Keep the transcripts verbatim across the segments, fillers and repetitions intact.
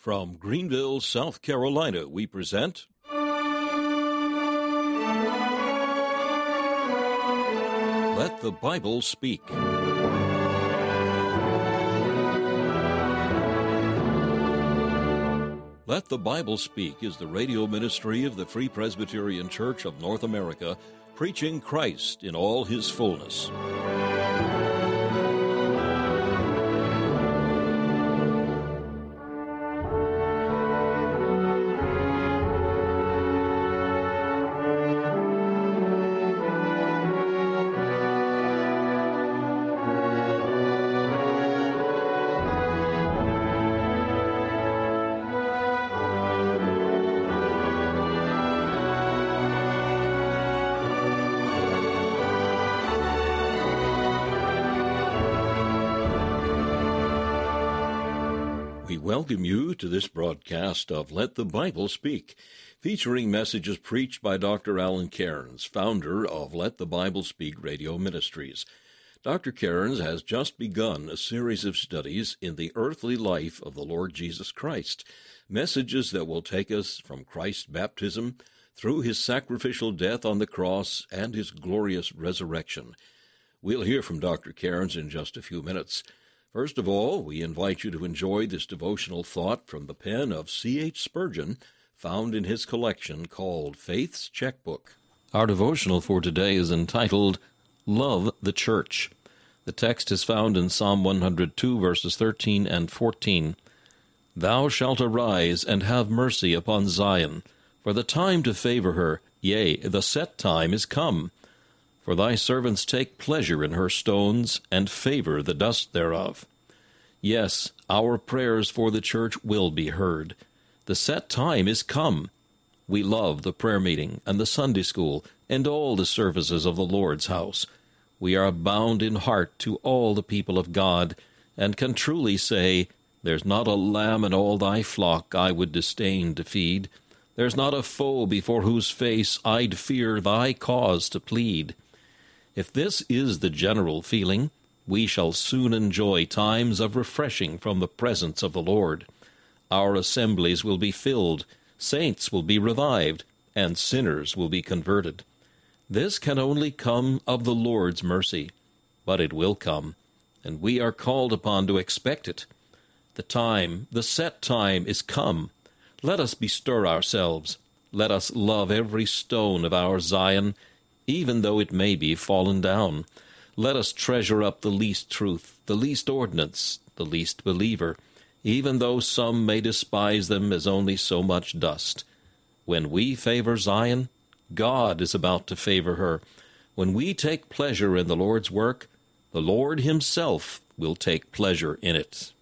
From Greenville, South Carolina, we present Let the Bible Speak. Let the Bible Speak is the radio ministry of the Free Presbyterian Church of North America, preaching Christ in all his fullness. We welcome you to this broadcast of Let the Bible Speak, featuring messages preached by Doctor Alan Cairns, founder of Let the Bible Speak Radio Ministries. Doctor Cairns has just begun a series of studies in the earthly life of the Lord Jesus Christ, messages that will take us from Christ's baptism through his sacrificial death on the cross and his glorious resurrection. We'll hear from Doctor Cairns in just a few minutes. First of all, we invite you to enjoy this devotional thought from the pen of C H Spurgeon, found in his collection called Faith's Checkbook. Our devotional for today is entitled, Love the Church. The text is found in Psalm one hundred two, verses thirteen and fourteen. Thou shalt arise and have mercy upon Zion, for the time to favor her, yea, the set time is come. For thy servants take pleasure in her stones, and favor the dust thereof. Yes, our prayers for the church will be heard. The set time is come. We love the prayer meeting and the Sunday school and all the services of the Lord's house. We are bound in heart to all the people of God, and can truly say, There's not a lamb in all thy flock I would disdain to feed. There's not a foe before whose face I'd fear thy cause to plead. If this is the general feeling, we shall soon enjoy times of refreshing from the presence of the Lord. Our assemblies will be filled, saints will be revived, and sinners will be converted. This can only come of the Lord's mercy, but it will come, and we are called upon to expect it. The time, the set time is come. Let us bestir ourselves. Let us love every stone of our Zion, even though it may be fallen down. Let us treasure up the least truth, the least ordinance, the least believer, even though some may despise them as only so much dust. When we favor Zion, God is about to favor her. When we take pleasure in the Lord's work, the Lord himself will take pleasure in it.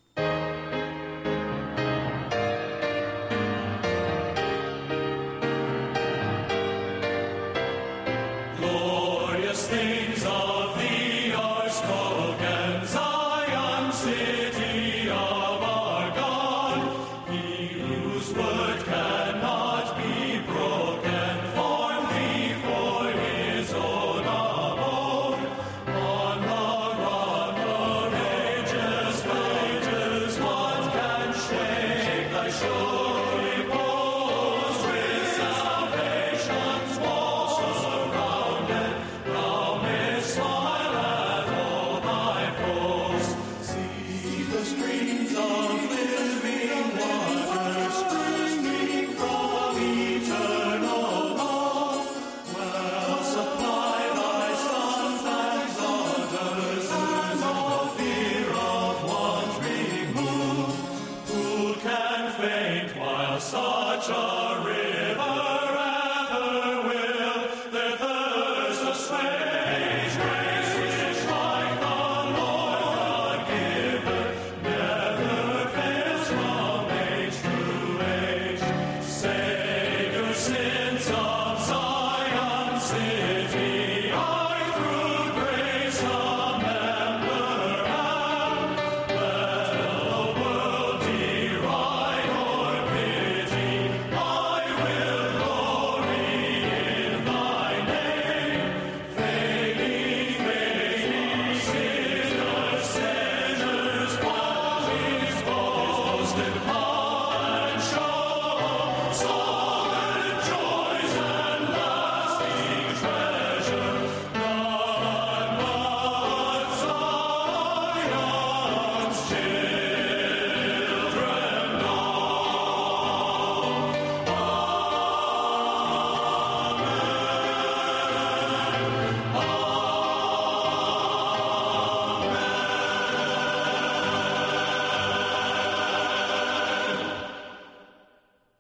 I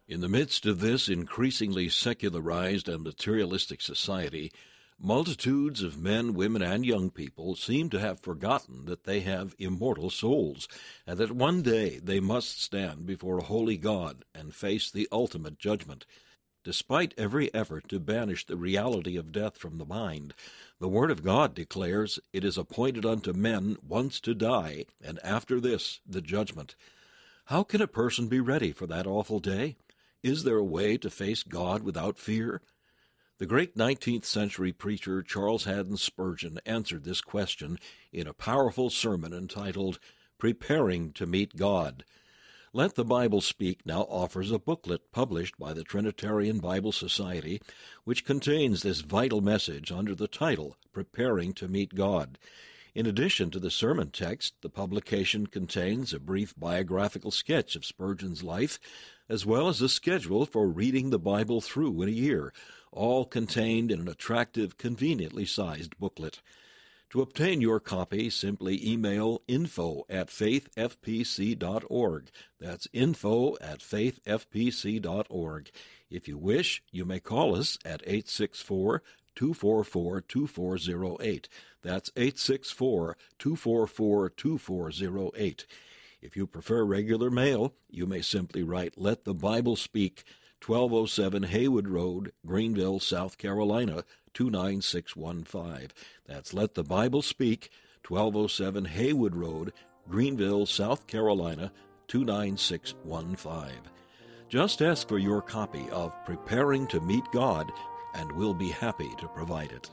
In the midst of this increasingly secularized and materialistic society, multitudes of men, women, and young people seem to have forgotten that they have immortal souls, and that one day they must stand before a holy God and face the ultimate judgment. Despite every effort to banish the reality of death from the mind, the Word of God declares, "It is appointed unto men once to die, and after this the judgment." How can a person be ready for that awful day? Is there a way to face God without fear? The great nineteenth century preacher Charles Haddon Spurgeon answered this question in a powerful sermon entitled, "Preparing to Meet God." Let the Bible Speak now offers a booklet published by the Trinitarian Bible Society, which contains this vital message under the title, "Preparing to Meet God." In addition to the sermon text, the publication contains a brief biographical sketch of Spurgeon's life, as well as a schedule for reading the Bible through in a year, all contained in an attractive, conveniently sized booklet. To obtain your copy, simply email info at faith f p c dot org. That's info at faith f p c dot org. If you wish, you may call us at eight six four, two four four, two four zero eight. That's eight six four, two four four, two four zero eight. If you prefer regular mail, you may simply write Let the Bible Speak, twelve oh seven Haywood Road, Greenville, South Carolina, two nine six one five. That's Let the Bible Speak, twelve oh seven Haywood Road, Greenville, South Carolina, two nine six one five. Just ask for your copy of Preparing to Meet God, and we'll be happy to provide it.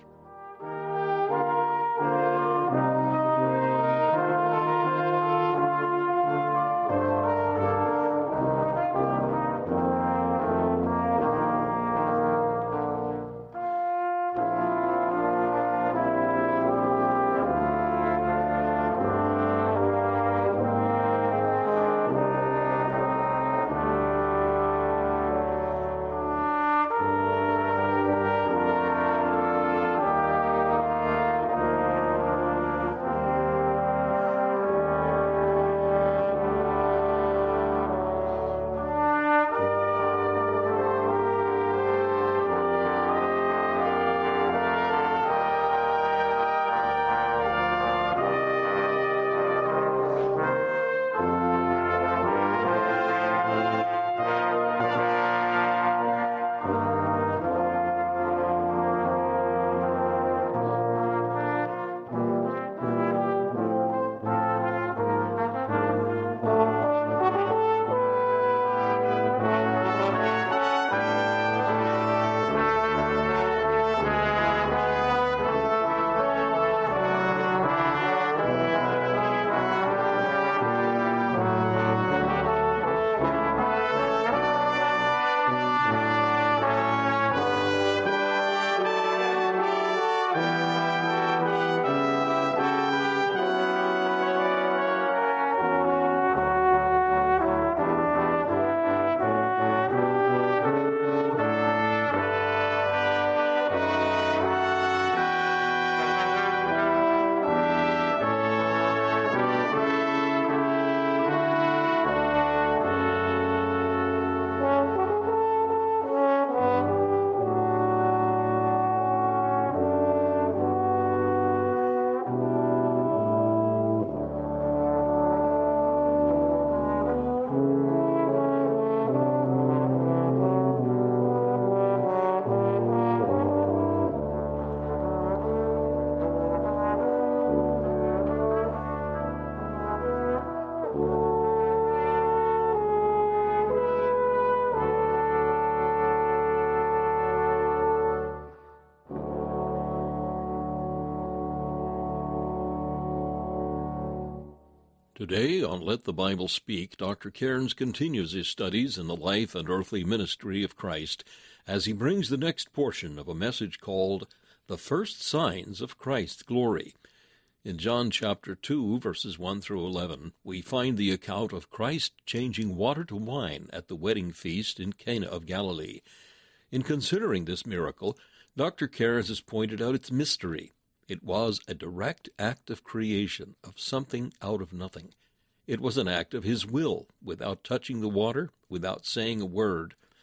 Today, on Let the Bible Speak, Doctor Cairns continues his studies in the life and earthly ministry of Christ as he brings the next portion of a message called The First Signs of Christ's Glory. In John chapter two, verses one through eleven, we find the account of Christ changing water to wine at the wedding feast in Cana of Galilee. In considering this miracle, Doctor Cairns has pointed out its mystery. It was a direct act of creation, of something out of nothing. It was an act of his will, without touching the water, without saying a word.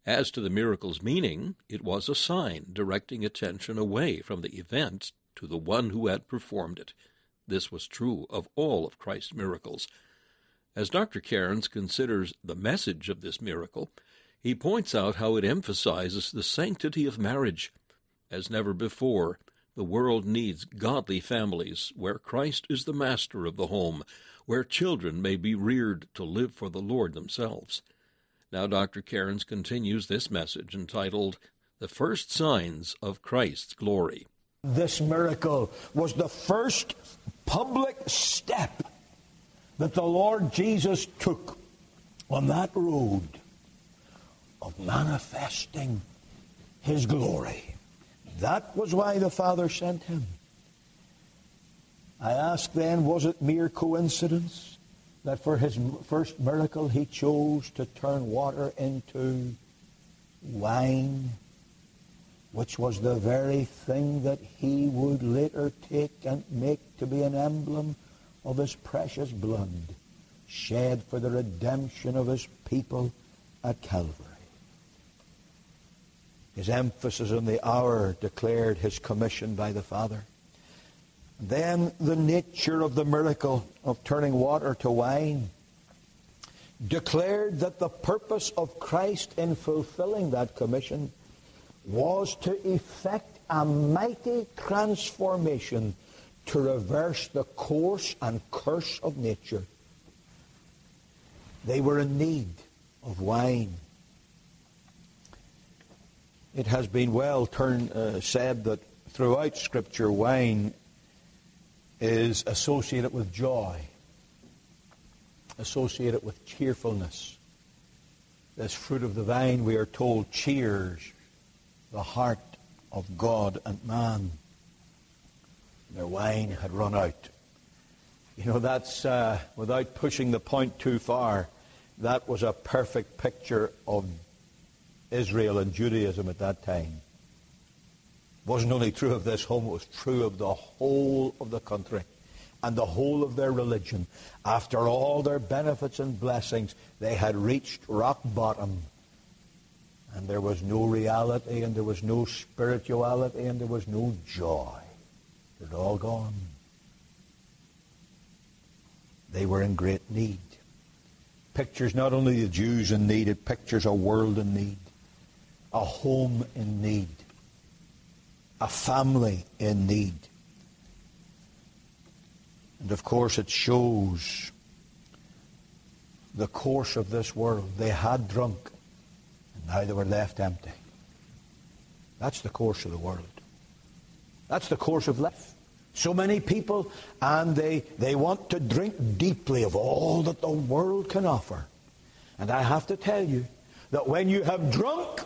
As to the miracle's meaning, it was a sign directing attention away from the event to the one who had performed it. This was true of all of Christ's miracles. As Doctor Cairns considers the message of this miracle, he points out how it emphasizes the sanctity of marriage. As never before, the world needs godly families where Christ is the master of the home, where children may be reared to live for the Lord themselves. Now Doctor Cairns continues this message entitled, The First Signs of Christ's Glory. This miracle was the first public step that the Lord Jesus took on that road of manifesting his glory. That was why the Father sent him. I ask then, was it mere coincidence that for his first miracle he chose to turn water into wine, which was the very thing that he would later take and make to be an emblem of his precious blood, shed for the redemption of his people at Calvary? His emphasis on the hour declared his commission by the Father. Then the nature of the miracle of turning water to wine declared that the purpose of Christ in fulfilling that commission was to effect a mighty transformation to reverse the course and curse of nature. They were in need of wine. It has been well turned, uh, said that throughout Scripture, wine is associated with joy, associated with cheerfulness. This fruit of the vine, we are told, cheers the heart of God and man. Their wine had run out. You know, that's, uh, without pushing the point too far, that was a perfect picture of Israel and Judaism at that time. It wasn't only true of this home, it was true of the whole of the country and the whole of their religion. After all their benefits and blessings, they had reached rock bottom. And there was no reality, and there was no spirituality, and there was no joy. It had all gone. They were in great need. Pictures not only the Jews in need, it pictures a world in need, a home in need, a family in need. And of course it shows the course of this world. They had drunk, and now they were left empty. That's the course of the world. That's the course of life. So many people, and they, they want to drink deeply of all that the world can offer. And I have to tell you that when you have drunk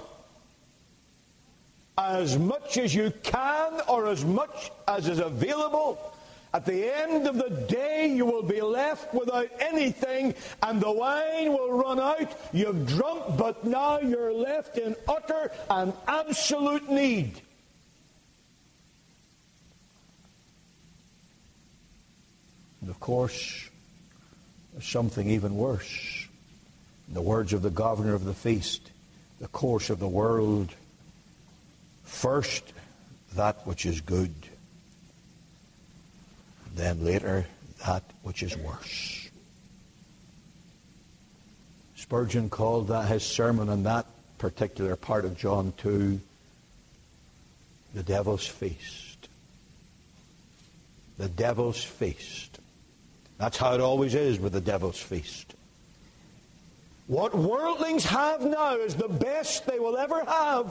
as much as you can or as much as is available, at the end of the day you will be left without anything, and the wine will run out. You've drunk, but now you're left in utter and absolute need. And of course, there's something even worse. In the words of the governor of the feast, the course of the world, first that which is good, then later that which is worse. Spurgeon called that, his sermon on that particular part of John two, the devil's feast. The devil's feast. That's how it always is with the devil's feast. What worldlings have now is the best they will ever have.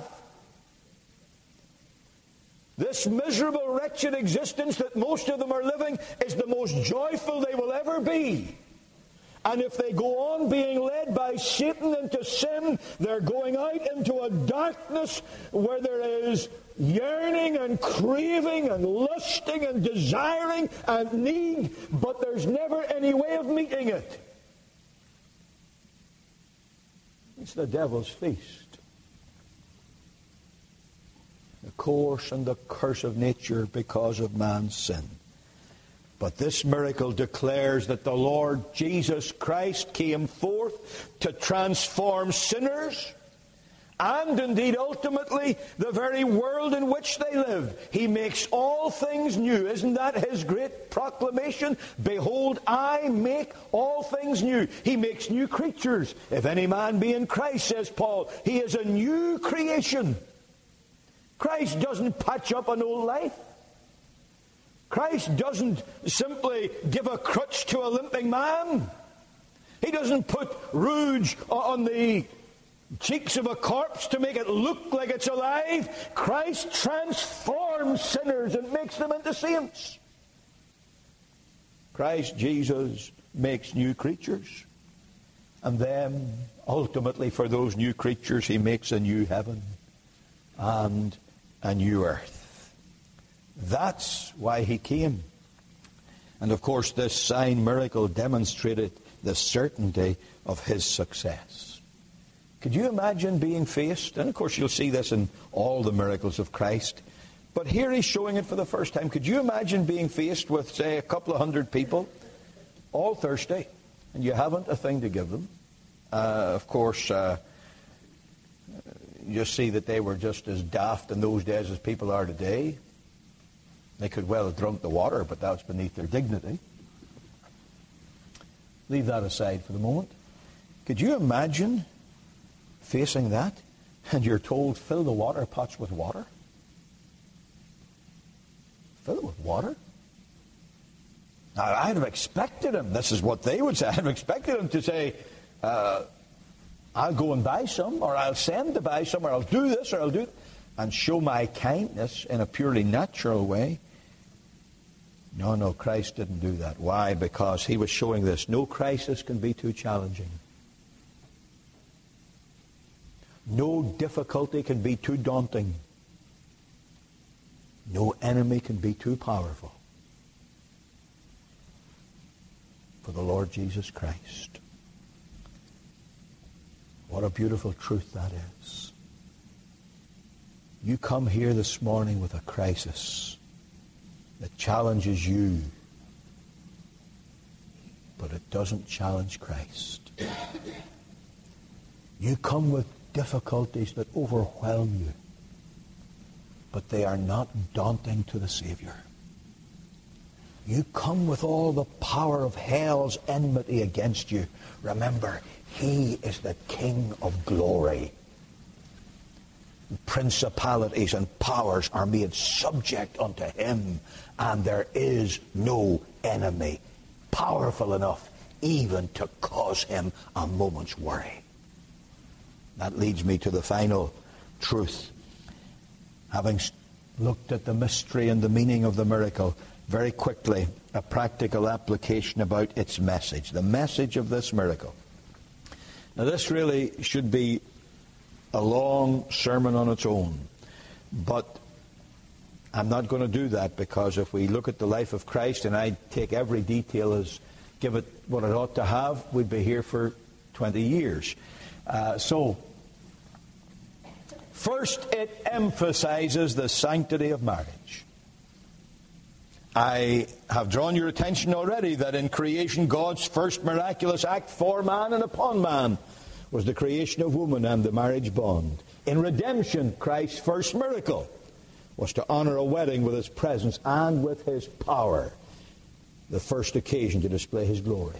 This miserable, wretched existence that most of them are living is the most joyful they will ever be. And if they go on being led by Satan into sin, they're going out into a darkness where there is yearning and craving and lusting and desiring and need, but there's never any way of meeting it. It's the devil's feast. The course and the curse of nature because of man's sin. But this miracle declares that the Lord Jesus Christ came forth to transform sinners and indeed ultimately the very world in which they live. He makes all things new. Isn't that his great proclamation? Behold, I make all things new. He makes new creatures. If any man be in Christ, says Paul, he is a new creation. Christ doesn't patch up an old life. Christ doesn't simply give a crutch to a limping man. He doesn't put rouge on the cheeks of a corpse to make it look like it's alive. Christ transforms sinners and makes them into saints. Christ Jesus makes new creatures. And then, ultimately, for those new creatures, he makes a new heaven and a new earth. That's why he came. And of course, this sign miracle demonstrated the certainty of his success. Could you imagine being faced, and of course you'll see this in all the miracles of Christ, but here he's showing it for the first time. Could you imagine being faced with, say, a couple of hundred people, all thirsty, and you haven't a thing to give them? Uh, of course, uh, you see that they were just as daft in those days as people are today. They could well have drunk the water, but that's beneath their dignity. Leave that aside for the moment. Could you imagine facing that, and you're told, fill the water pots with water? Fill it with water? Now, I'd have expected him, this is what they would say, I'd have expected him to say, uh, I'll go and buy some, or I'll send to buy some, or I'll do this, or I'll do that, and show my kindness in a purely natural way. No, no, Christ didn't do that. Why? Because he was showing this. No crisis can be too challenging. No difficulty can be too daunting. No enemy can be too powerful for the Lord Jesus Christ. What a beautiful truth that is. You come here this morning with a crisis that challenges you, but it doesn't challenge Christ. You come with difficulties that overwhelm you, but they are not daunting to the Savior. You come with all the power of hell's enmity against you. Remember, he is the King of glory. Principalities and powers are made subject unto him, and there is no enemy powerful enough even to cause him a moment's worry. That leads me to the final truth. Having looked at the mystery and the meaning of the miracle, very quickly, a practical application about its message, the message of this miracle. Now, this really should be a long sermon on its own, but I'm not going to do that, because if we look at the life of Christ and I take every detail as give it what it ought to have, we'd be here for twenty years. Uh, so, first, it emphasizes the sanctity of marriage. I have drawn your attention already that in creation, God's first miraculous act for man and upon man was the creation of woman and the marriage bond. In redemption, Christ's first miracle was to honor a wedding with his presence and with his power, the first occasion to display his glory.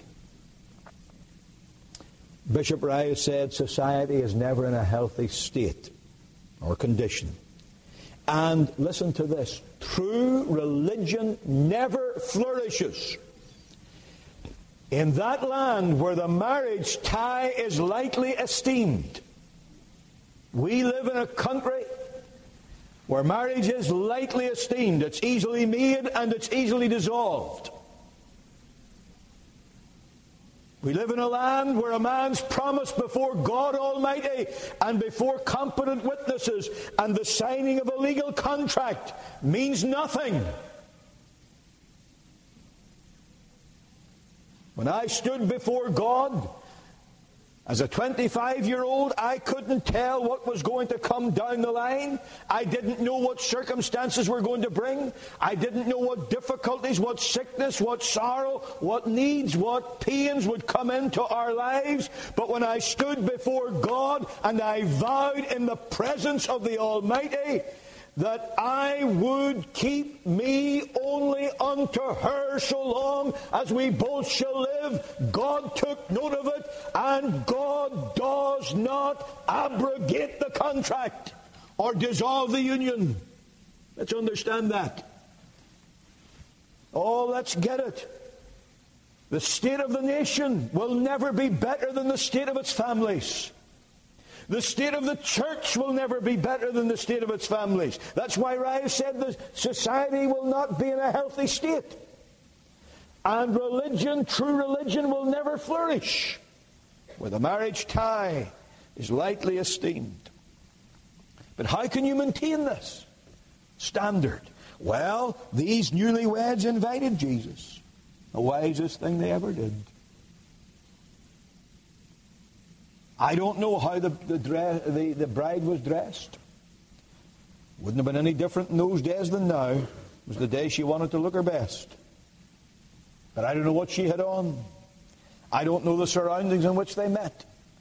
Bishop Rye said society is never in a healthy state or condition. And listen to this, true religion never flourishes in that land where the marriage tie is lightly esteemed. We live in a country where marriage is lightly esteemed. It's easily made and it's easily dissolved. We live in a land where a man's promise before God Almighty and before competent witnesses and the signing of a legal contract means nothing. When I stood before God As a twenty-five-year-old, I couldn't tell what was going to come down the line. I didn't know what circumstances were going to bring. I didn't know what difficulties, what sickness, what sorrow, what needs, what pains would come into our lives. But when I stood before God and I vowed in the presence of the Almighty that I would keep me only unto her so long as we both shall live, God took note of it, and God does not abrogate the contract or dissolve the union. Let's understand that. Oh, let's get it. The state of the nation will never be better than the state of its families. The state of the church will never be better than the state of its families. That's why Rives said the society will not be in a healthy state. And religion, true religion, will never flourish where the marriage tie is lightly esteemed. But how can you maintain this standard? Well, these newlyweds invited Jesus. The wisest thing they ever did. I don't know how the, the, dress, the, the bride was dressed. Wouldn't have been any different in those days than now. It was the day she wanted to look her best. But I don't know what she had on. I don't know the surroundings in which they met.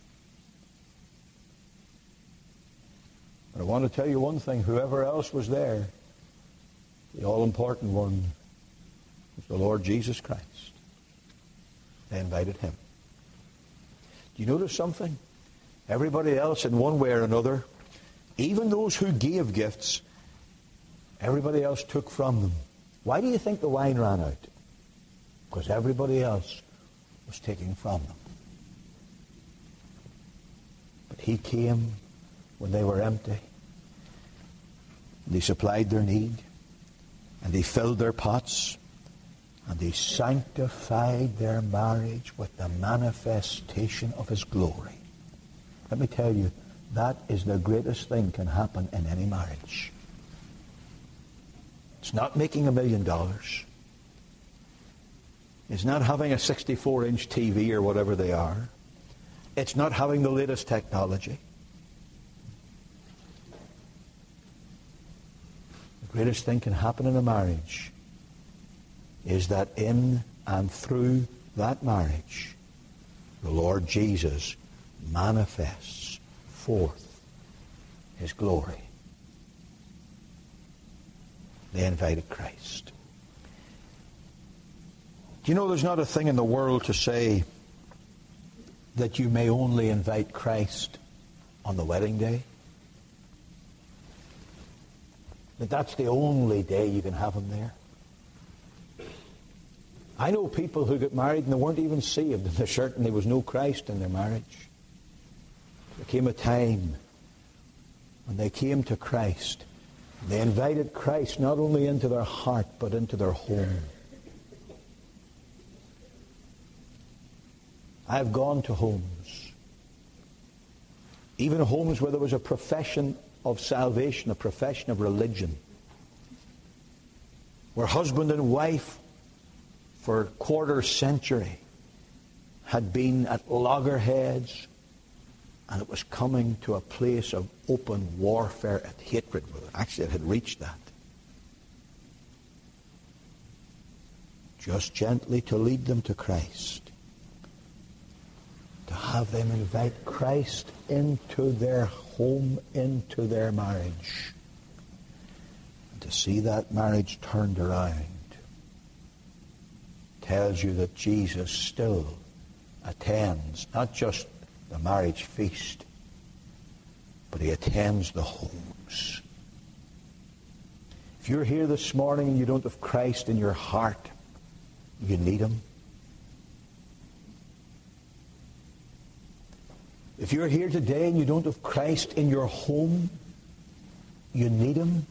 But I want to tell you one thing. Whoever else was there, the all-important one was the Lord Jesus Christ. They invited him. Do you notice something? Everybody else, in one way or another, even those who gave gifts, everybody else took from them. Why do you think the wine ran out? Because everybody else was taking from them. But he came when they were empty. And he supplied their need. And he filled their pots. And he sanctified their marriage with the manifestation of his glory. Let me tell you, that is the greatest thing can happen in any marriage. It's not making a million dollars. It's not having a sixty-four inch T V or whatever they are. It's not having the latest technology. The greatest thing can happen in a marriage is that in and through that marriage, the Lord Jesus manifests forth his glory. They invited Christ. Do you know there's not a thing in the world to say that you may only invite Christ on the wedding day? That that's the only day you can have him there? I know people who got married and they weren't even saved, and they're certain there was no Christ in their marriage. There came a time when they came to Christ. They invited Christ not only into their heart, but into their home. I've gone to homes, even homes where there was a profession of salvation, a profession of religion, where husband and wife for a quarter century had been at loggerheads, and it was coming to a place of open warfare and hatred. Actually, it had reached that. Just gently to lead them to Christ. To have them invite Christ into their home, into their marriage. And to see that marriage turned around tells you that Jesus still attends not just the marriage feast, but he attends the homes. If you're here this morning and you don't have Christ in your heart, you need him. If you're here today and you don't have Christ in your home, you need him.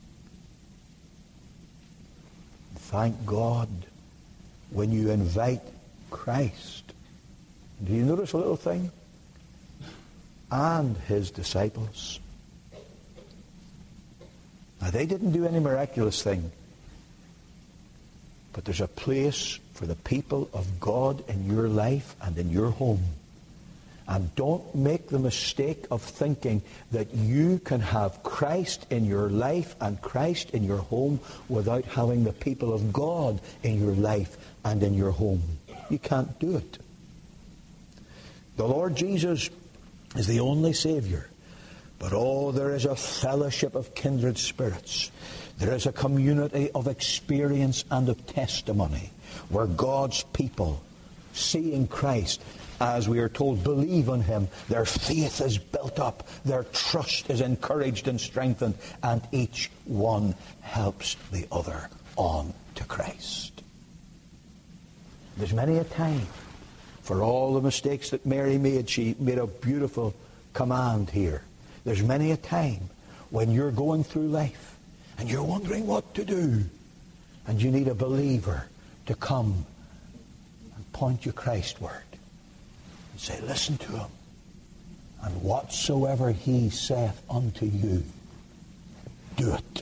Thank God when you invite Christ. Do you notice a little thing? And his disciples. Now, they didn't do any miraculous thing. But there's a place for the people of God in your life and in your home. And don't make the mistake of thinking that you can have Christ in your life and Christ in your home without having the people of God in your life and in your home. You can't do it. The Lord Jesus is the only Savior. But oh, there is a fellowship of kindred spirits. There is a community of experience and of testimony where God's people, seeing Christ, as we are told, believe on Him. Their faith is built up. Their trust is encouraged and strengthened. And each one helps the other on to Christ. There's many a time, for all the mistakes that Mary made, she made a beautiful command here. There's many a time when you're going through life and you're wondering what to do. And you need a believer to come and point you Christward. And say, listen to Him. And whatsoever He saith unto you, do it.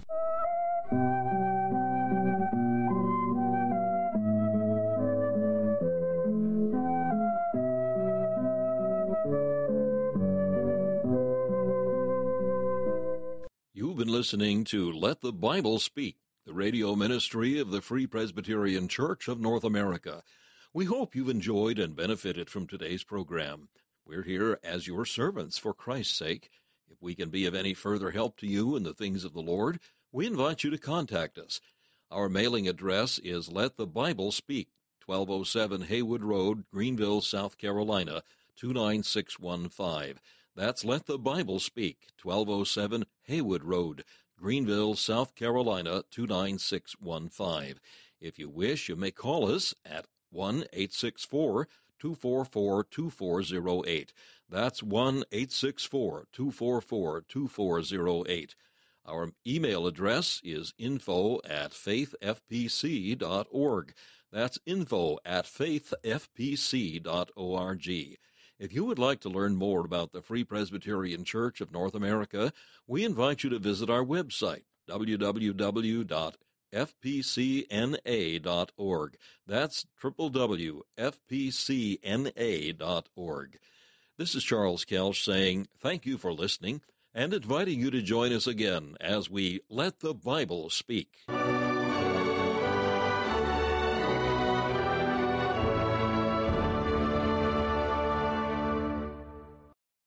You've been listening to Let the Bible Speak, the radio ministry of the Free Presbyterian Church of North America. We hope you've enjoyed and benefited from today's program. We're here as your servants for Christ's sake. If we can be of any further help to you in the things of the Lord, we invite you to contact us. Our mailing address is Let the Bible Speak, twelve oh seven Haywood Road, Greenville, South Carolina, two nine six one five. That's Let the Bible Speak, twelve oh seven Haywood Road, Greenville, South Carolina, two nine six one five. If you wish, you may call us at one eight six four, two four four, two four zero eight. That's one eight six four, two four four, two four zero eight. Our email address is info at faith f p c dot org. That's info at faith f p c dot org. If you would like to learn more about the Free Presbyterian Church of North America, we invite you to visit our website, w w w dot f p c n a dot org. That's w w w dot f p c n a dot org. This is Charles Kelch saying thank you for listening and inviting you to join us again as we Let the Bible Speak.